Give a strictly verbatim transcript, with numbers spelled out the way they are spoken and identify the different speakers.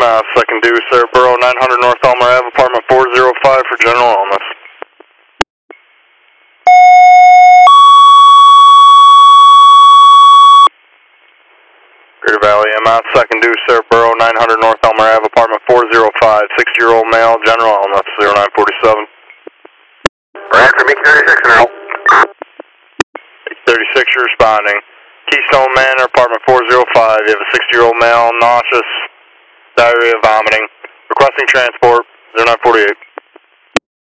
Speaker 1: uh, second due, Cerebro, nine hundred North Elmer Ave, apartment four oh five for general illness. Greater Valley M S, second due, Cerebro, nine hundred North Elmer Ave, apartment four oh five, sixty-year-old male, general illness, zero nine forty-seven.
Speaker 2: Roger, Mickey thirty-six now.
Speaker 1: thirty-six, you're responding. Keystone Manor, apartment four oh five, you have a sixty-year-old male, nauseous, diarrhea, vomiting, requesting transport, zero nine forty-eight.